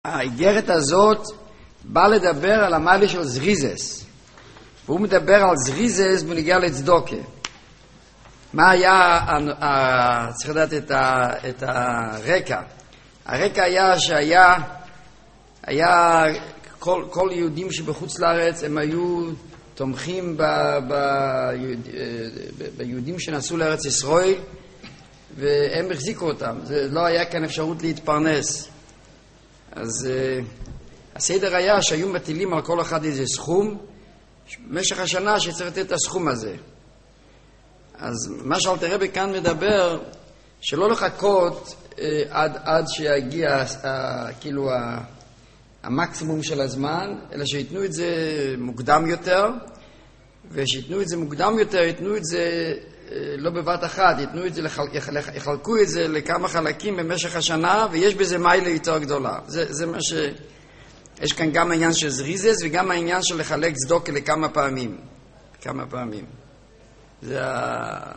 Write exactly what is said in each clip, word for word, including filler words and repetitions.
האיגרת הזאת באה לדבר על המעלה של זריזס, והוא מדבר על זריזס בנגיעה לצדוקה. מה היה, צריך לדעת את, ה, את הרקע. הרקע היה שהיה היה כל, כל יהודים שבחוץ לארץ הם היו תומכים ב, ב, ב, ביהודים שנסעו לארץ ישראל, והם החזיקו אותם. זה לא היה כאן אפשרות להתפרנס. אז uh, הסדר היה שהיו מטילים על כל אחד איזה סכום במשך השנה שצריך לתת את הסכום הזה. אז מה שאלתר רבי כאן מדבר, שלא לחכות uh, עד, עד שיגיע uh, כאילו uh, המקסימום של הזמן, אלא שיתנו את זה מוקדם יותר, ושיתנו את זה מוקדם יותר, יתנו את זה uh, לא בבת אחת, יתנו את זה, לחל, יחלקו את זה לכמה חלקים במשך השנה, ויש בזה מיילה יותר גדולה. זה, זה מה ש... יש כאן גם העניין של זריזס, וגם העניין של לחלק צדוקה לכמה פעמים. כמה פעמים. זה ה...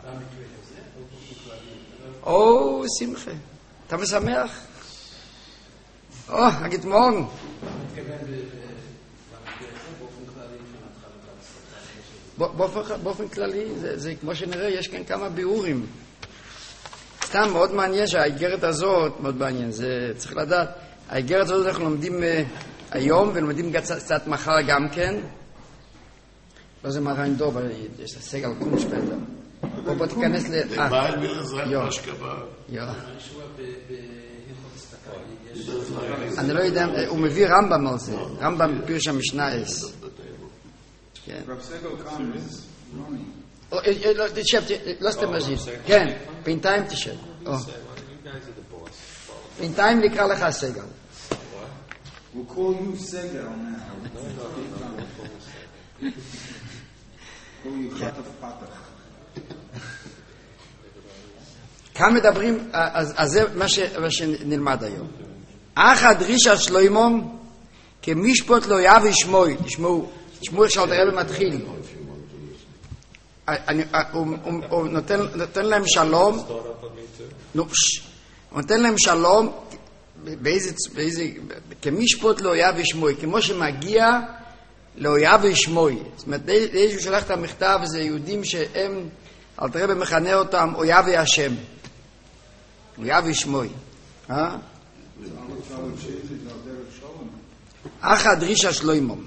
או, שמחה. אתה משמח? או, הגתמון. באופן כללי, זה, זה כמו שנראה, יש כאן כמה ביאורים. סתם מאוד מעניין שהאיגרת הזאת, מאוד מעניין, זה צריך לדעת, האיגרת הזאת אנחנו לומדים uh, היום, ולומדים קצת, קצת מחר גם כן. לא זה מראים דוב, יש סגל קום שפטר. בוא בוא תיכנס ל... לבעל מלזרק משקבה. יו. אני לא יודע, הוא מביא רמב"ם על זה, רמב"ם פירוש המשנה אס. כן. תשב, לא סתם מזיד. כן, בינתיים תשב. בינתיים נקרא לך סגל. We'll call you סגל now. call you חטף פתח. כאן מדברים, אז זה מה שנלמד היום. אך הדרישה שלוימום כמשפוט לא יביא שמוי. תשמעו, תשמעו איך שאלתר רבי מתחיל. הוא נותן להם שלום, הוא נותן להם שלום באיזה, כמשפוט לא יביא שמוי, כמו שמגיע לא יביא שמוי. זאת אומרת, איזשהו שלח את המכתב, זה יהודים שהם, אלתר רבי מכנה אותם אויבי השם. אויבי שמוי. אה? אך הדרישה שלוימום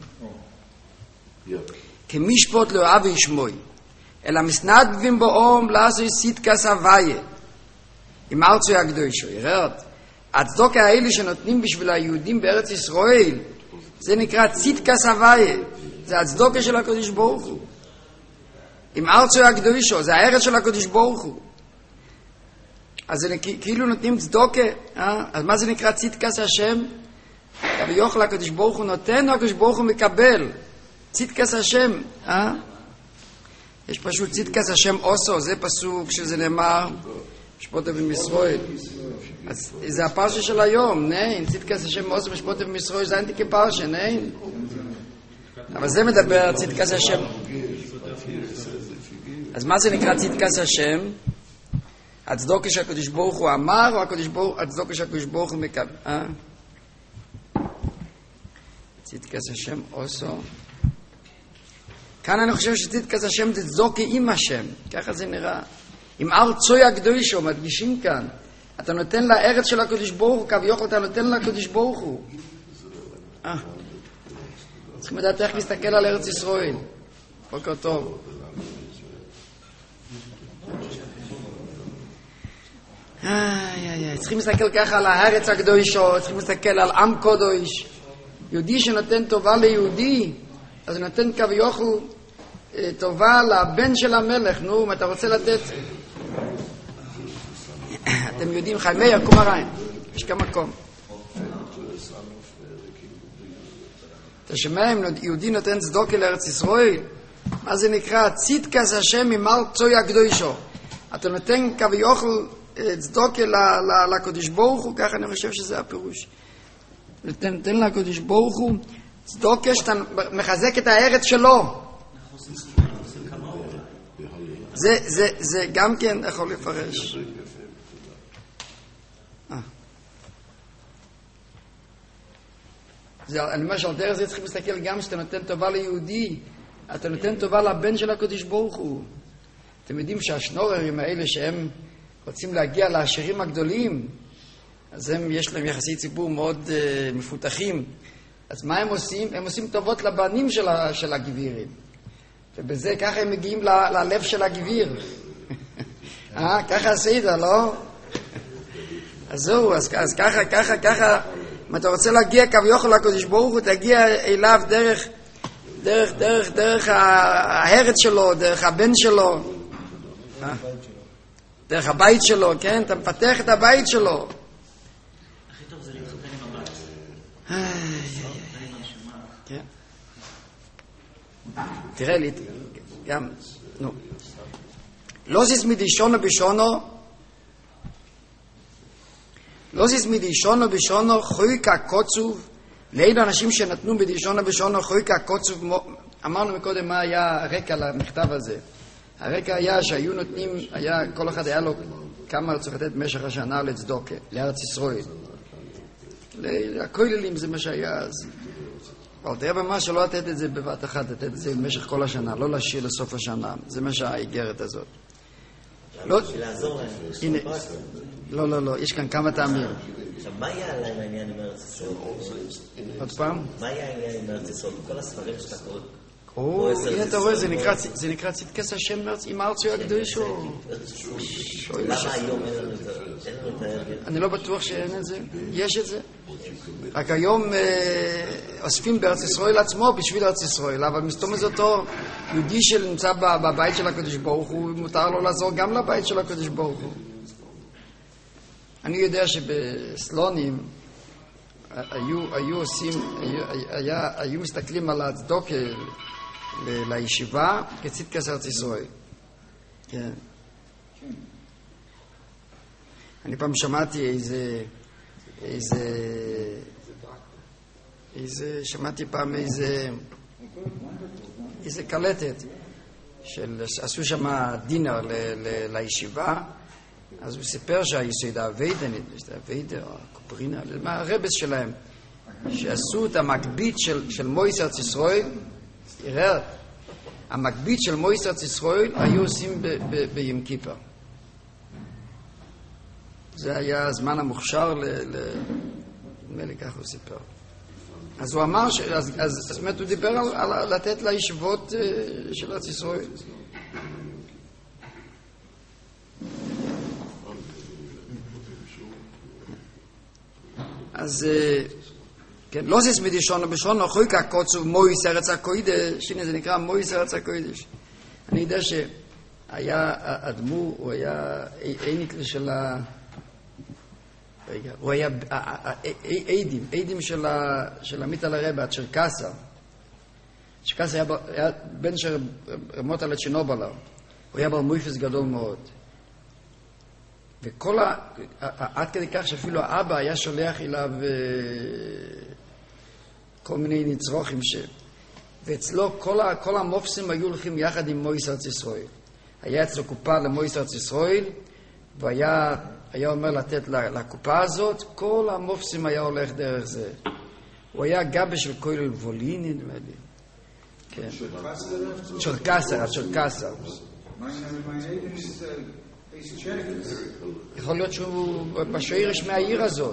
כמשפוט לא אבי שמוי אלא מסנדבים באום לעשו סיטקס הוויה עם ארצו הקדושו. יראת, הצדוקה האלה שנותנים בשביל היהודים בארץ ישראל, זה נקרא סיטקס הוויה, זה הצדוקה של הקדוש ברוך הוא עם ארצו הקדושו, זה הארץ של הקדוש ברוך הוא. אז זה כאילו נותנים צדוקה, אה? אז מה זה נקרא ציטקס השם? ויוכל הקדוש ברוך הוא נותן, הקדוש ברוך הוא מקבל. ציטקס השם, אה? יש פשוט ציטקס השם אוסו, זה פסוק שזה נאמר משפוט אבן ישראל. אז זה הפרשה של היום, נאין, ציטקס השם אוסו משפוט אבן ישראל, זה אנטי כפרשה, נאין. אבל זה מדבר ציטקס השם. אז מה זה נקרא ציטקס השם? הצדוקה שהקדוש ברוך הוא אמר, או הקדוש ברוך, הצדוקה שהקדוש ברוך הוא מקבל, אה? צדקת השם אוסו. כאן אני חושב שצדקת השם זה צדוקה עם השם, ככה זה נראה. עם ארצוי הקדושו, מדגישים כאן. אתה נותן לארץ של הקדוש ברוך הוא, כביכול אתה נותן לקדוש ברוך הוא. אה. צריכים לדעת איך להסתכל על ארץ ישראל. בוקר טוב. איי, איי, איי. צריכים להסתכל ככה על הארץ הקדושו, צריכים להסתכל על עם קודש. יהודי שנותן טובה ליהודי, אז נותן כביכול טובה לבן של המלך. נו, אם אתה רוצה לתת... אתם יודעים, חי מאיר, קום הריים. יש כמה מקום. אתה שומע, אם יהודי נותן צדוקה לארץ ישראל, מה זה נקרא? ציטקס השם ממר צוי הקדושו. אתה נותן כביכול צדוקה לקדוש ברוך הוא, ככה אני חושב שזה הפירוש. נותן לקדוש ברוך הוא צדוקה שאתה מחזק את הארץ שלו. זה, זה, זה גם כן יכול לפרש. זה, אני אומר שעל דרך זה צריכים להסתכל גם שאתה נותן טובה ליהודי, אתה נותן טובה לבן של הקדוש ברוך הוא. אתם יודעים שהשנוררים האלה שהם רוצים להגיע לעשירים הגדולים, אז הם, יש להם יחסי ציבור מאוד uh, מפותחים. אז מה הם עושים? הם עושים טובות לבנים של, ה, של הגבירים. ובזה ככה הם מגיעים ל, ללב של הגביר. אה, ככה עשית, לא? אז זהו, אז, אז ככה, ככה, ככה, אם אתה רוצה להגיע כביכול לקדוש ברוך הוא, תגיע אליו דרך, דרך, דרך, דרך ההרד שלו, דרך הבן שלו, אה? דרך הבית שלו, כן? אתה מפתח את הבית שלו. הכי טוב זה להתחתן עם הבת. כן. תראה לי, גם, נו. לא זיז מדישונו בשונו, לא זיז מדישונו בשונו, חויקה קוצוב, לאלו אנשים שנתנו בדישונו בשונו, חויקה קוצוב, אמרנו מקודם מה היה הרקע למכתב הזה. הרקע היה שהיו נותנים, היה, כל אחד היה לו כמה צריך לתת במשך השנה לצדוקה, לארץ ישראל. לכוללים זה מה שהיה אז. אבל תראה במה שלא לתת את זה בבת אחת, לתת את זה במשך כל השנה, לא להשאיר לסוף השנה. זה מה שהאיגרת הזאת. לא, הנה, לא, לא, לא, יש כאן כמה טעמים. עכשיו, מה היה להם העניין עם ארץ ישראל? עוד פעם? מה היה העניין עם ארץ ישראל? כל הספרים שאתה קורא. או, הנה אתה רואה, זה נקרא צדקת השם עם ארצו הקדושו. למה היום אין לנו את ההרגל? אני לא בטוח שאין את זה. יש את זה. רק היום אוספים בארץ ישראל עצמו בשביל ארץ ישראל, אבל מסתום את אותו יהודי שנמצא בבית של הקדוש ברוך הוא, מותר לו לעזור גם לבית של הקדוש ברוך הוא. אני יודע שבסלונים היו, היו עושים, היה, היו מסתכלים על הצדוקה לישיבה כצדקת ארץ ישראל. כן. אני פעם שמעתי איזה, איזה, איזה, שמעתי פעם איזה, איזה קלטת של, עשו שם דינר ל, ל, לישיבה, אז הוא סיפר שהיסוד הווידה, הווידה, הקופרינה, מה הרבס שלהם, שעשו את המקבית של, של מויס ארץ ישראל, תראה, המקבית של מויס ארץ ישראל היו עושים בים כיפר. זה היה הזמן המוכשר ל... נדמה לי כך הוא סיפר. אז הוא אמר, ש... אז, אז, אז באמת הוא דיבר על, על לתת לישיבות של ארץ ישראל. אז כן, לא זיס מדישונו בשונו, חויקה קוצוב מויס ארץ הקודש, הנה זה נקרא מויס ארץ הקודש. אני יודע שהיה אדמו, הוא היה איניק של ה... רגע, הוא היה עדים, עדים של עמית על הרבה, הצ'רקסה. הצ'רקסה היה בן של רמות על הצ'ינובלה. הוא היה בר מויפס גדול מאוד. וכל ה... עד כדי כך שאפילו האבא היה שולח אליו כל מיני נצרוכים ש... ואצלו כל, ה... כל המופסים היו הולכים יחד עם מויס ארץ ישראל. היה אצלו קופה למויס ארץ ישראל, והיה היה אומר לתת לקופה הזאת, כל המופסים היה הולך דרך זה. הוא היה גבה של כולל ווליני, נדמה לי. כן. צ'רקסה, הצ'רקסה. יכול להיות שהוא בשעירש מהעיר הזאת.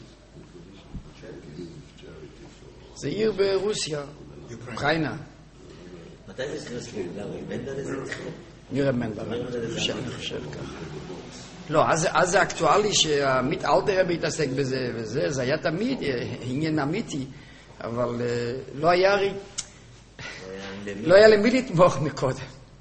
זה עיר ברוסיה, אוקראינה. מתי זה נכנס לגמרי? מנדל איזה התחיל? נראה מנדל, אני חושב ככה. לא, אז, אז זה אקטואלי שהעמית אלתר רבי התעסק בזה וזה, זה היה תמיד עניין אמיתי, אבל לא היה, לא היה למי לתמוך מקודם.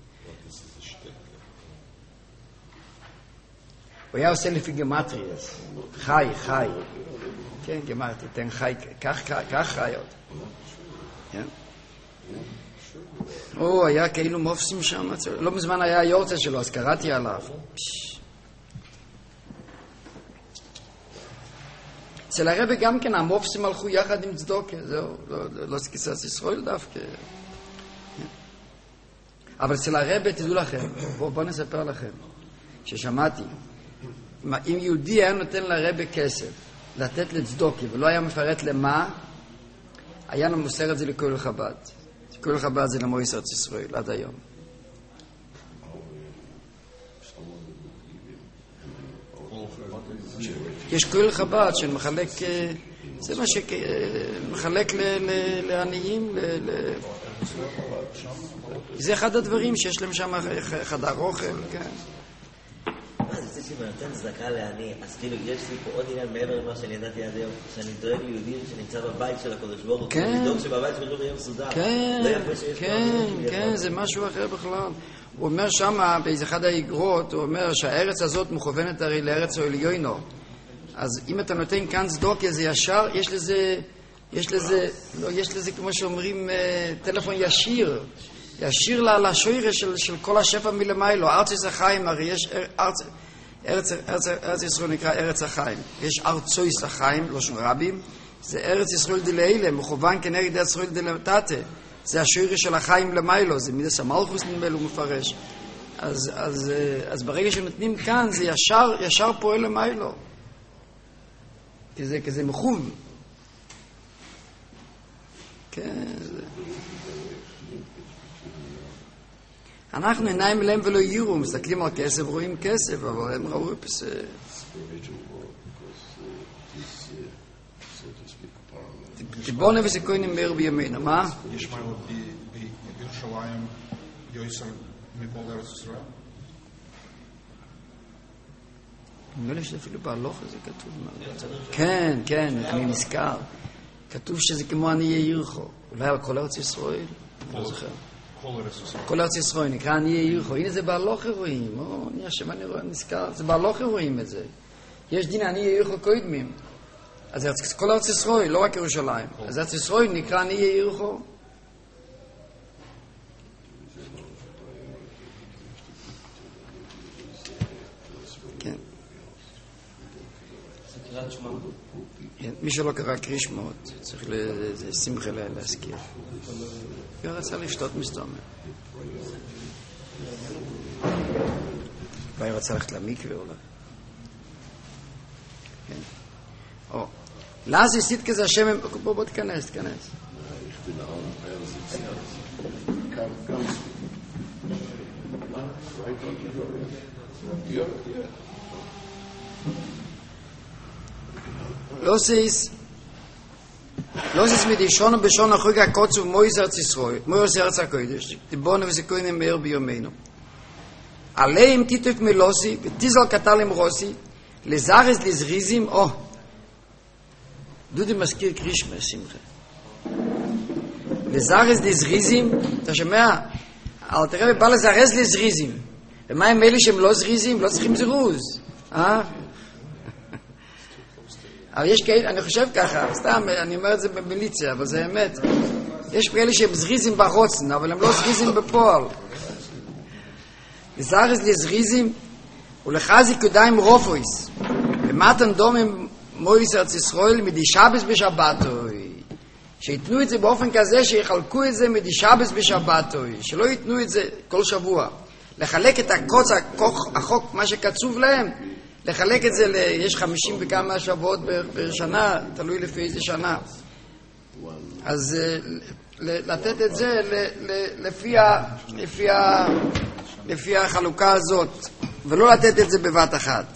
הוא היה עושה לפי גמטריאס, חי, חי. כן, גמרתי, תן חי, כך חיות. כן? הוא היה כאילו מופסים שם, לא מזמן היה היורצה שלו, אז קראתי עליו. אצל הרבי גם כן, המופסים הלכו יחד עם צדוקה, זהו, לא סקיסת ישראל דווקא. אבל אצל הרבי, תדעו לכם, בואו נספר לכם, ששמעתי, אם יהודי היה נותן לרבי כסף, לתת לצדוקה, ולא היה מפרט למה, היה לנו מוסר את זה לכל חב"ד. כל חב"ד זה למועצת ארץ ישראל עד היום. יש כל חב"ד שמחלק, זה מה שמחלק לעניים, זה אחד הדברים שיש להם שם חדר אוכל, כן. מה זה זה שאם נותן צדקה לעני, אז כאילו יש לי פה עוד עניין מעבר למה שאני ידעתי עד היום, שאני דואג ליהודים שנמצא בבית של הקדוש ברוך הוא, לדאוג שבבית של הקדוש ברוך הוא יהיה מסודר. כן, כן, זה משהו אחר בכלל. הוא אומר שמה, באיזה אחד האגרות, הוא אומר שהארץ הזאת מכוונת הרי לארץ העליונה. אז אם אתה נותן כאן צדוקה, זה ישר, יש לזה, יש לזה, לא, יש לזה כמו שאומרים, טלפון ישיר, ישיר לשוירה של, של כל השפע מלמיילו. ארץ החיים, הרי יש ארץ, ארץ, ארץ, ארץ ישראל נקרא ארץ החיים. יש ארצו החיים, לא שם רבים, זה ארץ ישראל דלעילה, מכוון כנגד ארץ ישראל דלתתה. זה השוירה של החיים למיילו, זה מידס המלכוס נמל הוא מפרש. אז, אז, אז ברגע שנותנים כאן, זה ישר, ישר פועל למיילו. כזה, כזה מחום. כן, זה... אנחנו עיניים אליהם ולא יראו, מסתכלים על כסף, רואים כסף, אבל הם ראו פס... תיבונה וסיכוינים מהר בימינו, מה? יש מעלות בירושלים יויסר מכל ארץ ישראל? נראה לי שאפילו בהלוך הזה כתוב. כן, כן, אני נזכר. כתוב שזה כמו עניי עירך. אולי על כל ארץ ישראל? לא זוכר. כל ארץ ישראל נקרא עניי עירך. הנה זה בהלוך רואים. או, אני השם אני רואה, נזכר. זה בהלוך רואים את זה. יש דין עניי עירך קודמים. אז כל ארץ ישראל, לא רק ירושלים. אז ארץ ישראל נקרא עניי עירך. כן. מי שלא קרא קריא שמות, צריך לשמחה להזכיר. הוא רצה לשתות מסתומר. אולי רצה ללכת למקווה אולי. כן. או. לאז יסיד כזה השם... בוא בוא תכנס, תכנס. לא סיס לא סיס מדישון ובשון החוג הקוץ ומויס ארץ ישראל מויס ארץ הקודש תיבונה וסיכוינים מהר ביומנו עליהם תיתוק מלוסי ותיזל קטל עם רוסי לזרז לזריזים או דודי מזכיר קרישמה שמחה לזרז לזריזים אתה שומע? אל תראה בא לזרז לזריזים ומה הם אלה שהם לא זריזים? לא צריכים זירוז אה? אבל יש כאלה, אני חושב ככה, סתם, אני אומר את זה במיליציה, אבל זה אמת. יש כאלה שהם זריזים בחוצן, אבל הם לא זריזים בפועל. לזרז לזריזים, ולחזיק ידיים רופויס, ומתן דומם מויס ארץ ישראל מדי שבס בשבתוי. שיתנו את זה באופן כזה, שיחלקו את זה מדי שבס בשבתוי. שלא ייתנו את זה כל שבוע. לחלק את הקוץ, החוק, מה שקצוב להם, לחלק את זה, ל... יש חמישים וכמה שבועות בשנה, תלוי לפי איזה שנה. אז לתת את זה לפי, לפי, לפי החלוקה הזאת, ולא לתת את זה בבת אחת.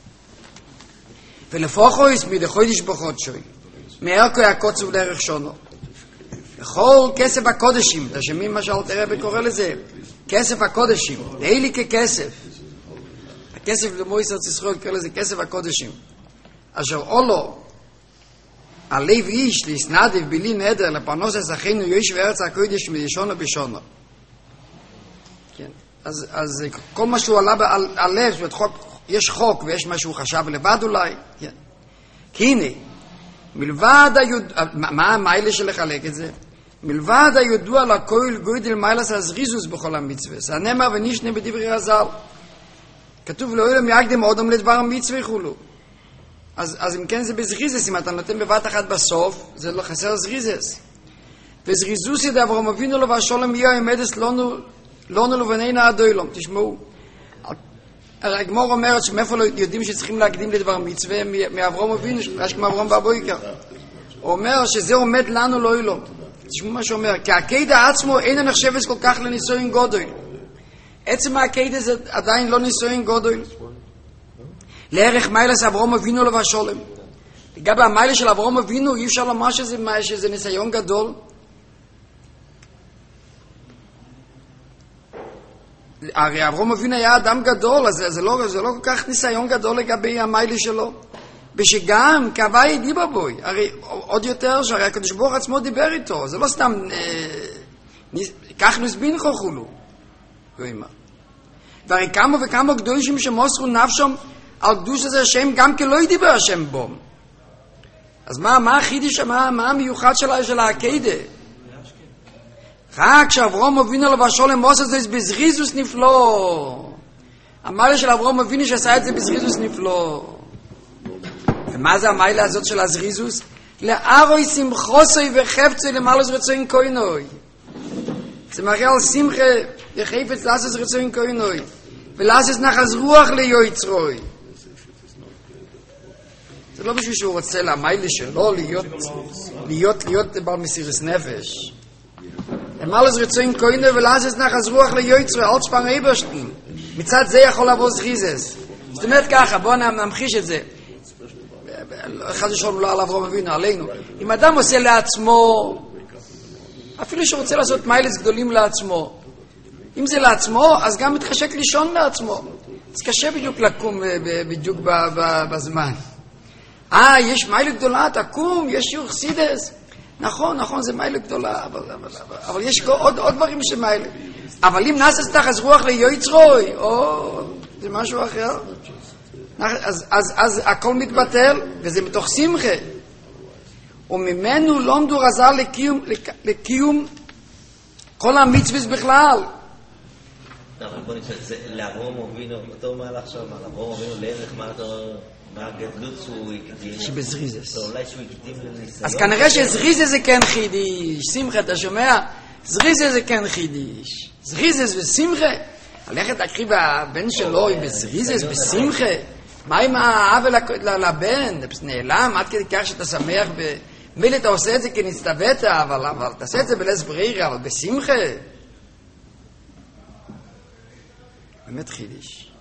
ולפוחויס מדחוידיש בחודשוי, מערכו הקוצוב לערך שונו. לכל כסף הקודשים, אתה שומעים מה שאל תראה וקורא לזה? כסף הקודשים, דהי ככסף. הכסף למויס ארץ ישראל קורא לזה כסף הקודשים. אשר אולו, הלב איש להסנדב בלי נדר לפרנוס אחינו יויש וארץ הקודש מדישונו בשונו. כן. אז, אז כל מה שהוא עלה על, על לב, זאת אומרת, חוק, יש חוק ויש מה שהוא חשב לבד אולי. כן. כי הנה, מלבד הידוע, מה המיילה של לחלק את זה? מלבד הידוע לכל גוידל מיילס הזריזוס בכל המצווה. זה הנאמר ונשנה בדברי הזל. כתוב לא ילם יקדם אודם לדבר המצווה חולו. אז, אז אם כן זה בזריזס, אם אתה נותן בבת אחת בסוף, זה לא חסר זריזס. וזריזוס ידע אברהם אבינו לו והשולם יהיה עמדס לנו, לנו לבנינה עד אילום. תשמעו. הגמור אומרת שמאיפה לא יודעים שצריכים להקדים לדבר מצווה מאברהם אבינו, יש כמו אברהם באבויקר. הוא אומר שזה עומד לנו לא אילו. תשמעו מה שאומר, כי הקיידה עצמו אינו נחשבת כל כך לניסויים גודל. עצם הקיידה זה עדיין לא ניסויים גודל. לערך מיילס אברהם אבינו לבשולם. לגבי המיילה של אברהם אבינו, אי אפשר לומר שזה, שזה ניסיון גדול. הרי אברהם אבינו היה אדם גדול, אז זה לא, זה לא כל כך ניסיון גדול לגבי המיילה שלו. ושגם כאבה ידיבה בוי, הרי עוד יותר שהרי הקדוש ברוך עצמו דיבר איתו, זה לא סתם אה, כך נסבין חוכולו. והרי כמה וכמה קדושים שמוסרו נפשם על קדוש הזה השם גם כי לא ידיבר השם בו. אז מה, מה החידוש, מה, מה המיוחד שלה, של הקיידה? רק שאברהם אבינו לבשולם עושה את זה בזריזוס נפלא. המיילה של אברהם אבינו שעשה את זה בזריזוס נפלא. ומה זה המיילה הזאת של הזריזוס? לארוי שמחוסוי וחפצוי למעלוס רצוין קוינוי. זה מראה על שמחה וחפץ לעשות רצוין קוינוי. ולעשות נחז רוח ליועצרוי. זה לא בשביל שהוא רוצה למיילה שלו להיות, להיות, להיות בעל מסירות נפש. למעלוס רצוין קוינוי ולעשות נחז רוח ליועצרוי. אל צפן איברשטן. מצד זה יכול לבוא זריזס. זאת אומרת ככה, בואו נמחיש את זה. אחד ראשון לא על אברהם אבינו, עלינו. אם אדם עושה לעצמו, אפילו שרוצה לעשות מיילס גדולים לעצמו, אם זה לעצמו, אז גם מתחשק לישון לעצמו. אז קשה בדיוק לקום בדיוק בזמן. אה, יש מיילה גדולה, תקום, יש שיעור חסידס. נכון, נכון, זה מיילה גדולה, אבל, אבל, אבל, אבל יש עוד, עוד דברים של מיילה. אבל אם נעשה תחז רוח ליועצרוי, או, זה משהו אחר. אז, אז, אז הכל מתבטל, וזה מתוך שמחה. וממנו לומדו רז"ל לקיום, לקיום כל המצוות בכלל. אבל בוא נשאל, לאברהם אבינו, אותו מהלך שם, לאברהם אבינו לערך מה הגדלות שהוא הקדים. שבזריזס. אולי שהוא הקדים לניסיון. אז כנראה שזריזס זה כן חידיש. שמחה, אתה שומע? זריזס זה כן חידיש. זריזס ושמחה. הלכת להקריב הבן שלו בזריזס, בשמחה. מה עם העוול לבן? זה נעלם, עד כדי כך שאתה שמח במילה אתה עושה את זה כי נסתבאת, אבל, אבל תעשה את זה בלס ברירה, אבל בשמחה. באמת חידיש.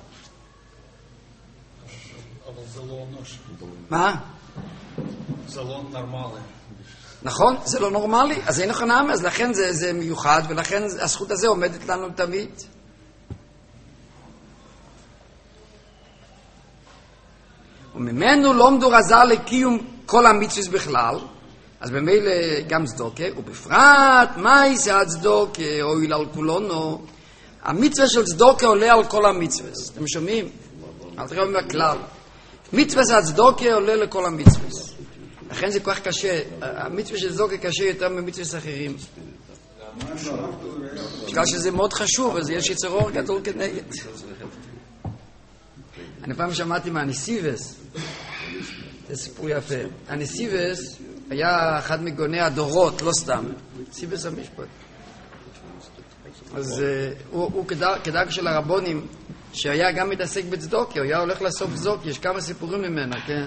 אבל זה לא אנוש. מה? זה לא נורמלי. נכון, זה לא נורמלי. אז אין לך נעמה, אז לכן זה, זה מיוחד, ולכן הזכות הזה עומדת לנו תמיד. וממנו לומדו רז"ל לקיום כל המצוות בכלל, אז במילא גם צדוקה, ובפרט מה יישא הצדוקה, אויל על כולנו, המצווה של צדוקה עולה על כל המצוות. אתם שומעים? אל תראו מהכלל. מצווה של הצדוקה עולה לכל המצוות. לכן זה כל כך קשה. המצווה של צדוקה קשה יותר ממצוות אחרים. בגלל שזה מאוד חשוב, אז יש יצר אור גדול כנגד. אני פעם שמעתי מהניסיבס, זה סיפור יפה. הניסיבס היה אחד מגוני הדורות, לא סתם. ניסיבס המשפט. אז הוא, הוא כדאג של הרבונים, שהיה גם מתעסק בצדוקה, הוא היה הולך לאסוף צדוקה, יש כמה סיפורים ממנה, כן?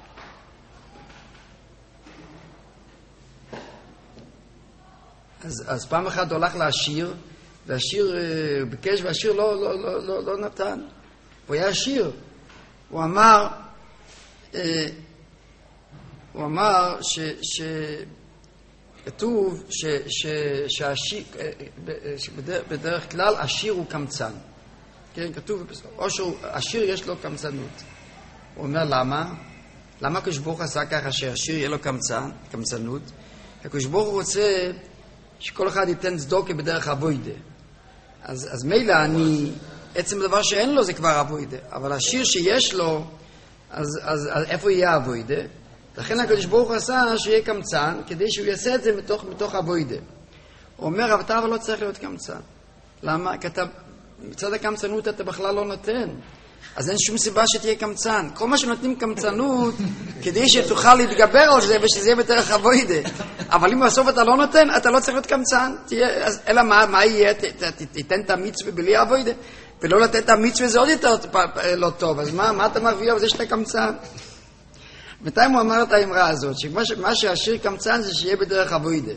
אז, אז פעם אחת הוא הלך לעשיר, והעשיר ביקש, והעשיר לא, לא, לא, לא, לא נתן. הוא היה עשיר. הוא אמר, אה, הוא אמר ש, ש, כתוב ש, ש, שהעשיר, שבדרך, בדרך כלל עשיר הוא קמצן. כן, כתוב, או שעשיר יש לו קמצנות. הוא אומר, למה? למה הקדוש ברוך הוא עשה ככה שהעשיר יהיה לו קמצן, קמצנות? הקדוש ברוך הוא רוצה שכל אחד ייתן צדוקה בדרך אבוידה. אז, אז מילא אני, עצם הדבר שאין לו זה כבר אבוידה, אבל השיר שיש לו, אז, אז, אז איפה יהיה אבוידה? לכן הקדוש ברוך הוא עשה שיהיה קמצן, כדי שהוא יעשה את זה מתוך, מתוך אבוידה. הוא אומר, אבל אתה אבל לא צריך להיות קמצן. למה? כי אתה, מצד הקמצנות אתה בכלל לא נותן. אז אין שום סיבה שתהיה קמצן. כל מה שנותנים קמצנות, כדי שתוכל להתגבר על זה ושזה יהיה בדרך אבוידה. אבל אם בסוף אתה לא נותן, אתה לא צריך להיות קמצן. תהיה, אז, אלא מה, מה יהיה? ת, ת, ת, תיתן את המצווה בלי אבוידה. ולא לתת את המצווה זה עוד יותר לא טוב. אז מה, מה אתה מרוויח בזה שאתה קמצן? בינתיים הוא אמר את האמרה הזאת, שמה שהשיר קמצן זה שיהיה בדרך אבוידה.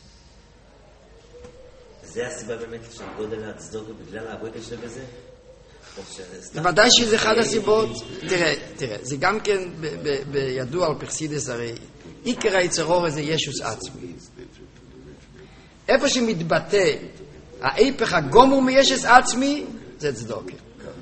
זה הסיבה באמת של גודל הצדוקה בגלל האבוידה שבזה? בוודאי שזה אחד הסיבות. תראה, תראה, זה גם כן בידוע על פרסידס, הרי עיקר היצרור זה ישוס עצמי. איפה שמתבטא ההיפך הגומר מישס עצמי, זה צדוקה.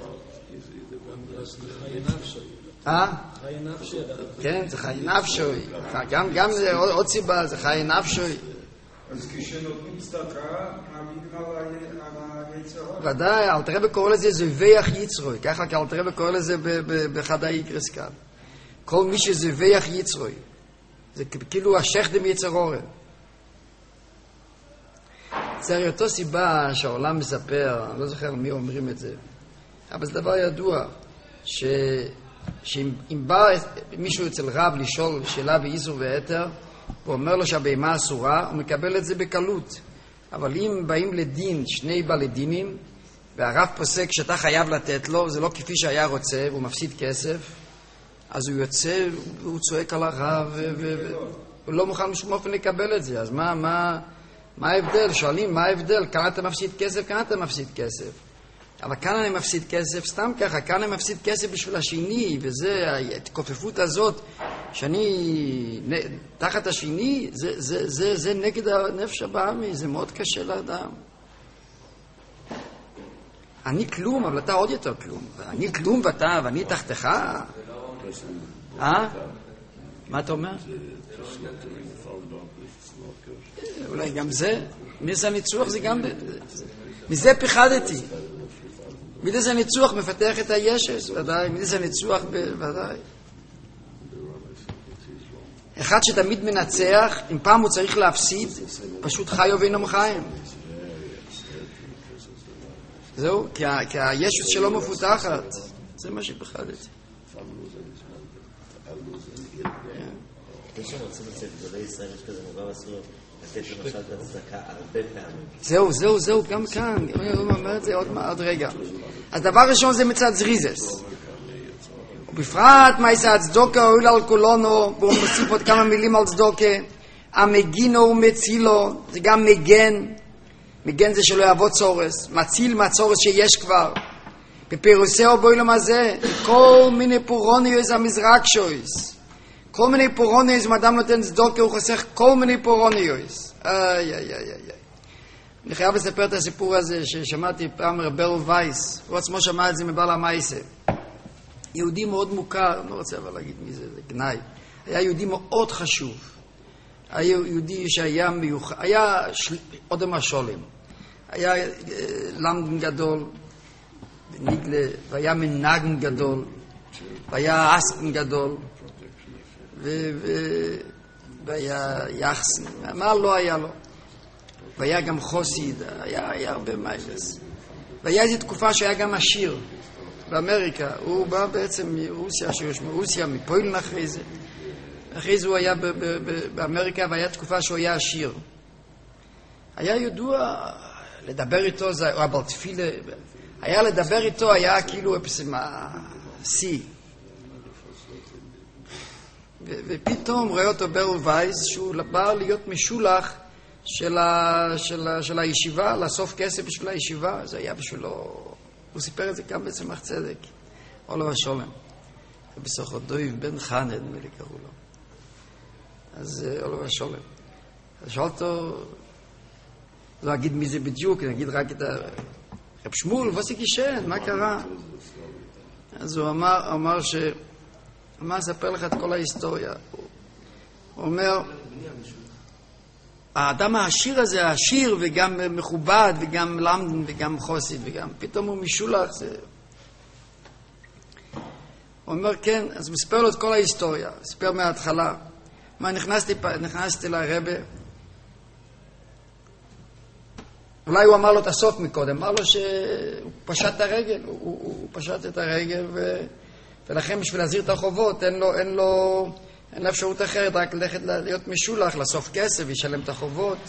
אה? כן, זה חיי נפשוי. גם עוד סיבה, זה חיי נפשוי. אז כשנותנים צדקה, בגלל היצרות. ודאי, אלתר רבי קורא לזה זויח יצרוי, ככה כי אלתר רבי קורא לזה באחד האיקרס כאן. כל מי שזויח יצרוי, זה כאילו השכדם יצרורן. זה הרי אותו סיבה שהעולם מספר, אני לא זוכר מי אומרים את זה, אבל זה דבר ידוע, ש... שאם בא מישהו אצל רב לשאול שאלה באיסור והיתר, הוא אומר לו שהבהמה אסורה, הוא מקבל את זה בקלות. אבל אם באים לדין שני בעלי דינים, והרב פוסק שאתה חייב לתת לו, זה לא כפי שהיה רוצה, והוא מפסיד כסף, אז הוא יוצא והוא צועק על הרב, והוא לא מוכן בשום אופן לקבל את זה. אז מה, מה, מה ההבדל? שואלים, מה ההבדל? כאן אתה מפסיד כסף, כאן אתה מפסיד כסף. אבל כאן אני מפסיד כסף סתם ככה, כאן אני מפסיד כסף בשביל השני, וזה, ההתכופפות הזאת, שאני תחת השני, זה, זה, זה, זה נגד הנפש הבאמי, זה מאוד קשה לאדם. אני כלום, אבל אתה עוד יותר כלום. אני כלום ואתה, ואני תחתך. אה? מה אתה אומר? אולי גם זה, מזה הניצוח זה גם, מזה פחדתי. מזה זה ניצוח מפתח את הישס, ודאי, מזה זה ניצוח, ודאי. אחד שתמיד מנצח, אם פעם הוא צריך להפסיד, פשוט חי ואינם חיים. זהו, כי, כי הישוס שלו מפותחת. זה מה שפחדתי. יש שם רוצים לצאת גדולי ישראל, יש כזה מובא בסור, לתת למשל את הצדקה הרבה פעמים. זהו, זהו, זהו, גם כאן. אני אומר את זה עוד, עוד רגע. אז דבר ראשון זה מצד זריזס. ובפרט מה יעשה הצדוקה הועיל על כולנו, והוא מוסיף עוד כמה מילים על צדוקה. המגינו ומצילו, זה גם מגן. מגן זה שלא יעבוד צורס. מציל מהצורס שיש כבר. בפירוסהו בעולם הזה, כל מיני פורוניות המזרק שויס. כל מיני פורוניות, אם אדם נותן צדוקה, הוא חוסך כל מיני פורוניות. איי, איי, איי, איי. אני חייב לספר את הסיפור הזה ששמעתי פעם רבל וייס, הוא עצמו שמע את זה מבעל המייסה. יהודי מאוד מוכר, אני לא רוצה אבל להגיד מי זה, זה גנאי. היה יהודי מאוד חשוב. היה יהודי שהיה מיוחד, היה של... עוד המשולים. היה אה, למדן גדול, בניגלה, והיה מנגן גדול, והיה אסקן גדול, ו... ו... והיה יחסן, מה לא היה לו. והיה גם חוסיד, היה, היה הרבה מיילס. והיה איזו תקופה שהיה גם עשיר באמריקה. הוא בא בעצם מרוסיה, שיש מרוסיה, מפוילן אחרי זה. אחרי זה הוא היה ב- ב- ב- באמריקה, והיה תקופה שהוא היה עשיר. היה ידוע לדבר איתו, זה היה בל תפילה. היה לדבר איתו, היה כאילו שיא. ו- ופתאום רואה אותו ברל וייס, שהוא בא להיות משולח, של, ה, של, ה, של הישיבה, לאסוף כסף בשביל הישיבה, זה היה בשבילו, הוא סיפר את זה גם בצמח צדק, עולו השולם. ובסוכו דויב בן חנד, נדמה לי קראו לו. אז עולו השולם. אז שאל אותו, לא אגיד מי זה בדיוק, נגיד רק את הרב שמול, וסי קישן, מה קרה? אז הוא אמר, אמר ש... מה אספר לך את כל ההיסטוריה? הוא אומר, האדם העשיר הזה, העשיר וגם מכובד וגם למדן וגם חוסי וגם פתאום הוא משולח. זה... הוא אומר כן, אז הוא מספר לו את כל ההיסטוריה, מספר מההתחלה. מה, נכנסתי, נכנסתי לרבה, אולי הוא אמר לו את הסוף מקודם, אמר לו שהוא פשט את הרגל, הוא, הוא, הוא פשט את הרגל ו... ולכן בשביל להזהיר את החובות אין לו, אין לו, אין לו אפשרות אחרת, רק ללכת להיות משולח, לאסוף כסף וישלם את החובות.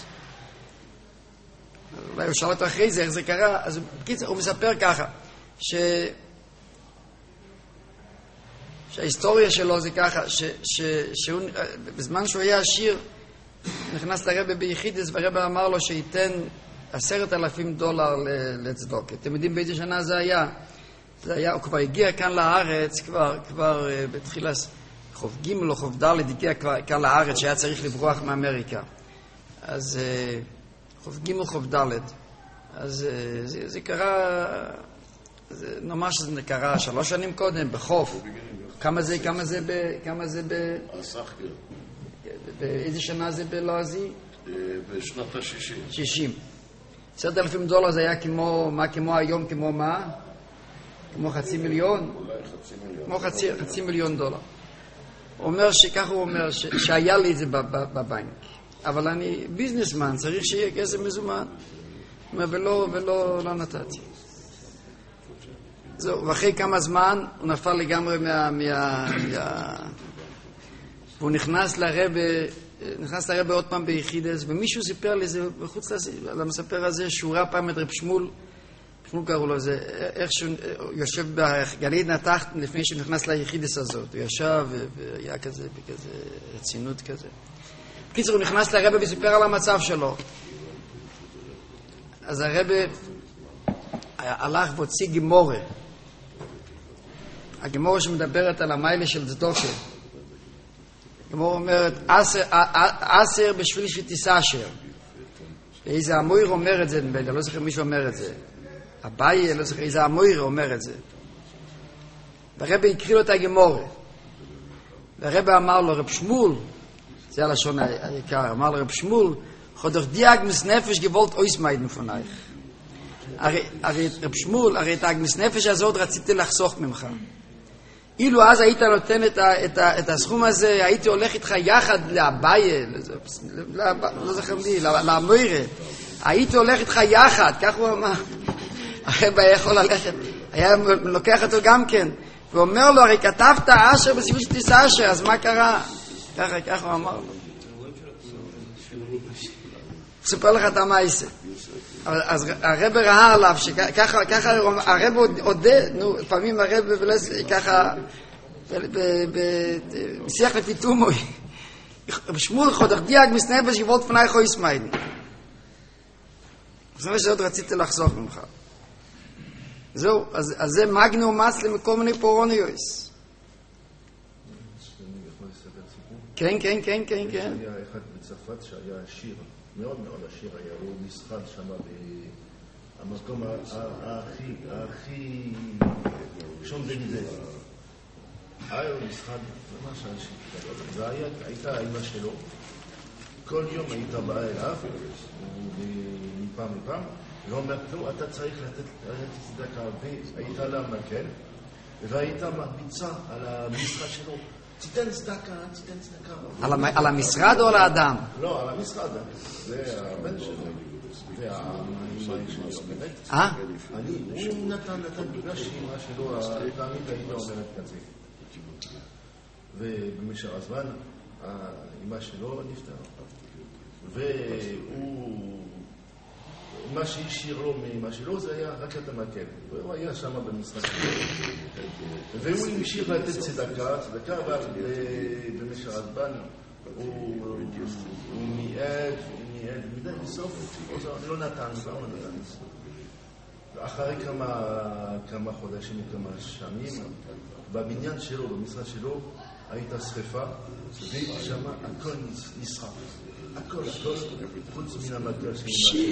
אולי הוא שאל אותו אחרי זה, איך זה קרה? אז בקיצור, הוא מספר ככה, ש... שההיסטוריה שלו זה ככה, ש, ש, שהוא, בזמן שהוא היה עשיר, נכנס לרבא ביחידס, והרבא אמר לו שייתן עשרת אלפים דולר לצדוקה. אתם יודעים באיזה שנה זה היה? זה היה, הוא כבר הגיע כאן לארץ, כבר, כבר בתחילה, חוב ג' או חוב ד' הגיע כבר כאן לארץ, שהיה צריך לברוח מאמריקה. אז חוב ג' או חוב ד', אז זה, זה קרה, זה, נאמר שזה קרה שלוש שנים קודם, בחוף. כמה זה, כמה זה ב... כמה זה ב... הסחקר. באיזה שנה זה בלועזי? בשנות ה-שישים. שישים. עשרת אלפים דולר זה היה כמו, מה כמו היום, כמו מה? כמו חצי מיליון? אולי חצי מיליון. כמו חצי, חצי מיליון דולר. הוא אומר שכך הוא אומר, ש, שהיה לי את זה בבנק. אבל אני ביזנסמן, צריך שיהיה כסף מזומן. הוא אומר, ולא, ולא, לא נתתי. זהו, ואחרי כמה זמן הוא נפל לגמרי מה... מה, מה והוא נכנס לרבא, נכנס לרבא עוד פעם ביחידס, ומישהו סיפר לי זה, בחוץ למספר הזה, שהוא ראה פעם את רב שמול, שמול קראו לו, זה איך שהוא יושב בגליד נתחת לפני שהוא נכנס ליחידס הזאת, הוא ישב והיה כזה, בכזה רצינות כזה. בקיצור, הוא נכנס לרבא וסיפר על המצב שלו. אז הרבא הלך והוציא גימורה. הגימורה שמדברת על המיילה של צדוקה. הגימורה אומרת, אסר בשביל שתיסשר. איזה המויר אומר את זה, אני לא זוכר מישהו אומר את זה. אביי, לא זוכר, איזה המויר אומר את זה. והרבא הקריא לו את הגימורה. והרבא אמר לו, רב שמול, זה הלשון היקר, אמר לו, רב שמול, חודך דיאגנוס נפש גבולת אויס מיידן פונייך. הרי, הרי רב שמול, הרי את האגנוס נפש הזאת רציתי לחסוך ממך. אילו אז היית נותן את, ה, את, ה, את הסכום הזה, הייתי הולך איתך יחד לאביי, לא זוכר לי, למוירה. הייתי הולך איתך יחד, כך הוא אמר. הרב היה יכול ללכת, היה לוקח אותו גם כן. ואומר לו, הרי כתבת אשר בשביל שתיסע אשר, אז מה קרה? ככה, ככה הוא אמר לו. סופר לך את המעשה. אז הרב ראה עליו שככה, ככה הרב עודד, נו, לפעמים הרב ככה, בשיח לפי תומוי, בשמול חודך דיאג מסנבש גבולת פני חוי סמיידן. זה מה שעוד רציתי לחסוך ממך. זהו, אז זה מגנו מסלם מכל מיני פורוניות. כן, כן, כן, כן, כן. היה אחד בצרפת שהיה עשיר, מאוד מאוד עשיר היה, הוא משחד שם במקום הכי, הכי שום דניזה. היה הוא משחד ממש עשיר. והייתה האמא שלו, כל יום הייתה באה אליו, מפעם לפעם, ואומרת לו, אתה צריך לתת צדקה, והייתה לה מקל, והייתה מרביצה על המשחד שלו. תיתן צדקה, תיתן צדקה. על המשרד או על האדם? לא, על המשרד. זה הבן שלו. זה האמא שלו. אה? הוא נתן, נתן בגלל שאמא שלו, תמיד הייתה אומרת כזה. ובמשך הזמן, האמא שלו נפטרה. והוא... מה שהשאיר לו מאמא שלו זה היה רק את המקל. והוא היה שם במשחק. והוא המשיך לתת צדקה, צדקה, אבל במשך הזמן הוא מיעד, מיעד, מדי בסוף, לא נתן, לא נתן. ואחרי כמה חודשים, כמה שנים, בבניין שלו, במשרד שלו, הייתה שריפה, ושם הכל נשרף. הכל, הכל, חוץ מן המקל של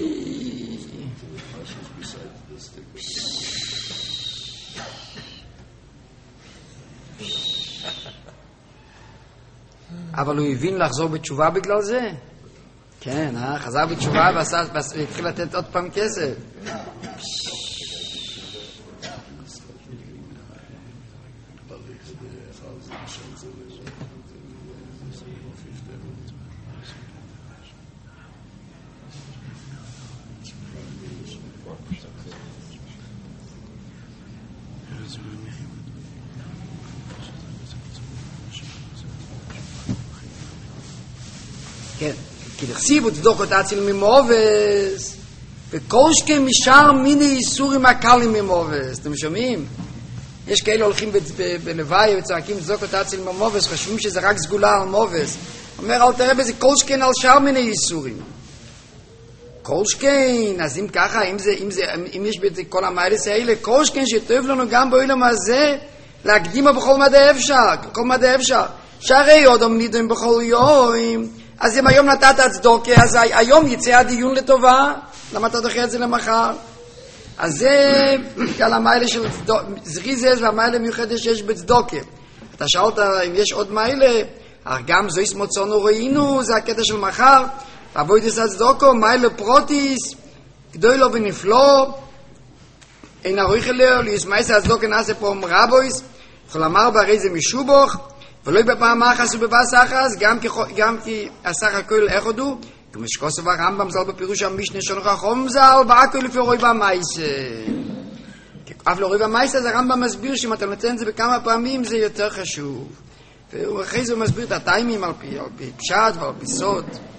אבל הוא הבין לחזור בתשובה בגלל זה? כן, חזר בתשובה והתחיל לתת עוד פעם כסף. כן, כי דכסיבו תדוקות אציל ממובס, וכל שכם משאר מיני איסורים הקלים ממובס. אתם שומעים? יש כאלה הולכים בלוואי וצועקים צדוקות אציל ממובס, חושבים שזה רק סגולה על מובס. אומר, אל תראה בזה כל שכן על שאר מיני ייסורים. כל שכן, אז אם ככה, אם, זה, אם, זה, אם יש בזה כל המיילס האלה, כל שכן שטוב לנו גם בעולם הזה, להקדימה בכל מדע אפשר, כל מדע אפשר. שהרי עוד עומדים בכל יום, אז אם היום נתת הצדוקה, אז היום יצא הדיון לטובה, למה אתה דוחה את זה למחר? אז זה על המיילה של זריזס והמיילה מיוחדת שיש בצדוקה. אתה שאלת אם יש עוד מיילה, גם זויס מוצאנו ראינו, זה הקטע של מחר, אבוי דס הצדוקו, מיילה פרוטיס, גדוי לו ונפלו, אין הרויך אליה, לישמייס הצדוקה נעשה פה רבויס, יכול אמר בהרי זה משובוך, ולא בפעם אחת ובבס אחת, גם כי, גם כי הסך הכל איך הודו, כמו שקוסו והרמב"ם זל בפירוש המשנה שלנו חכום זל, והכל לפי רוי במייסה. אף לא רוי במייסה, אז הרמב"ם מסביר שאם אתה נותן את זה בכמה פעמים, זה יותר חשוב. ואחרי זה הוא מסביר את הטיימים על פי, על פי פשט ועל פי סוד.